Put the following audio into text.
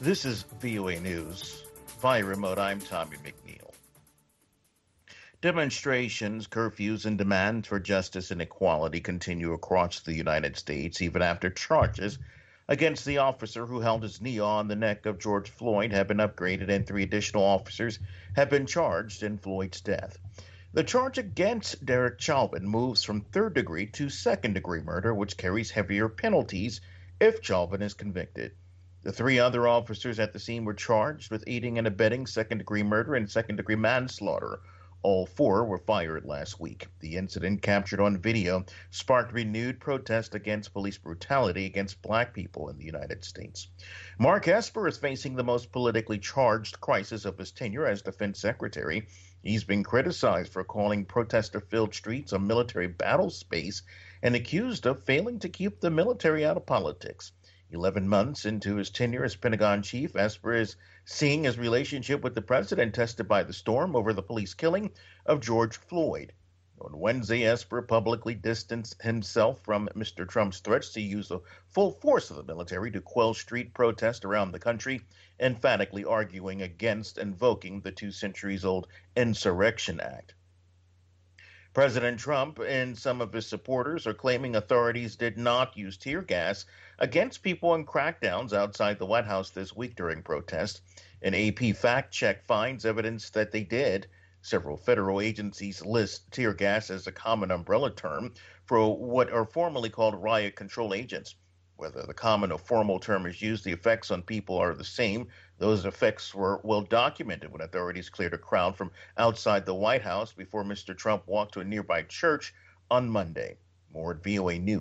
This is VOA News. Via remote, I'm Tommy McNeil. Demonstrations, curfews, and demands for justice and equality continue across the United States, even after charges against the officer who held his knee on the neck of George Floyd have been upgraded, and three additional officers have been charged in Floyd's death. The charge against Derek Chauvin moves from third degree to second degree murder, which carries heavier penalties if Chauvin is convicted. The three other officers at the scene were charged with aiding and abetting second degree murder and second degree manslaughter. All four were fired last week. The incident, captured on video, sparked renewed protest against police brutality against black people in the United States. Mark Esper is facing the most politically charged crisis of his tenure as defense secretary. He's been criticized for calling protester-filled streets a military battle space and accused of failing to keep the military out of politics. 11 months into his tenure as Pentagon chief, Esper is seeing his relationship with the president tested by the storm over the police killing of George Floyd. On Wednesday, Esper publicly distanced himself from Mr. Trump's threats to use the full force of the military to quell street protests around the country, emphatically arguing against invoking the 2 centuries old Insurrection Act. President Trump and some of his supporters are claiming authorities did not use tear gas against people in crackdowns outside the White House this week during protests. An AP fact check finds evidence that they did. Several federal agencies list tear gas as a common umbrella term for what are formally called riot control agents. Whether the common or formal term is used, the effects on people are the same. Those effects were well documented when authorities cleared a crowd from outside the White House before Mr. Trump walked to a nearby church on Monday. More at VOA News.